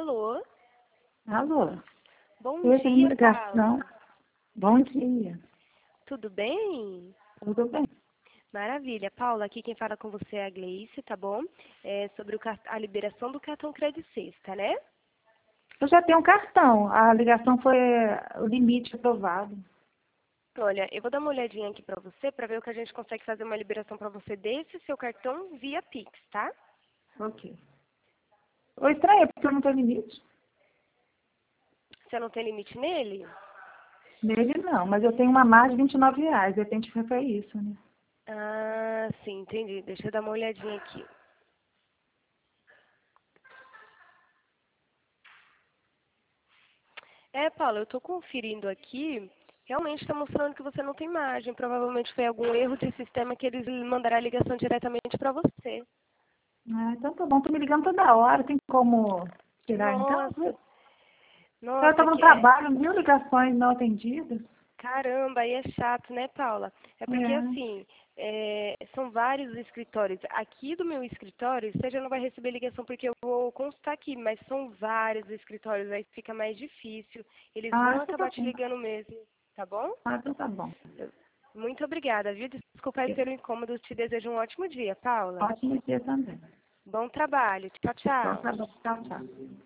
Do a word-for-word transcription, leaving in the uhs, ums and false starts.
Alô? Alô? Bom Eu tenho dia, ligação. Paula. Bom dia. Tudo bem? Tudo bem? Maravilha. Paula, aqui quem fala com você é a Gleice, tá bom? É sobre o car- a liberação do cartão Credit Sexta, né? Eu já tenho um cartão. A ligação foi o limite aprovado. Olha, eu vou dar uma olhadinha aqui pra você pra ver o que a gente consegue fazer uma liberação pra você desse seu cartão via Pix, tá? Ok. O estranho é porque eu não tenho limite. Você não tem limite nele? Nele não, mas eu tenho uma margem de vinte e nove reais. De repente foi isso, né? Ah, sim, entendi. Deixa eu dar uma olhadinha aqui. É, Paula, eu tô conferindo aqui. Realmente está mostrando que você não tem margem. Provavelmente foi algum erro de sistema que eles mandaram a ligação diretamente para você. Ah, então tá bom. Tô me ligando toda hora. Tem como tirar então? Nossa, Eu nossa, estava no que é. trabalho, mil ligações não atendidas. Caramba, aí é chato, né, Paula? É porque É. assim, é, são vários escritórios. Aqui do meu escritório, você já não vai receber ligação porque eu vou constar aqui, mas são vários escritórios, aí fica mais difícil. Eles Ah, vão então tá acabar te bom. ligando mesmo, tá bom? Ah, então tá bom. Muito obrigada, viu? Desculpa aí pelo incômodo. Te desejo um ótimo dia, Paula. Ótimo dia também. Bom trabalho. Tchau, Então tchau. tá bom. Tchau, tchau.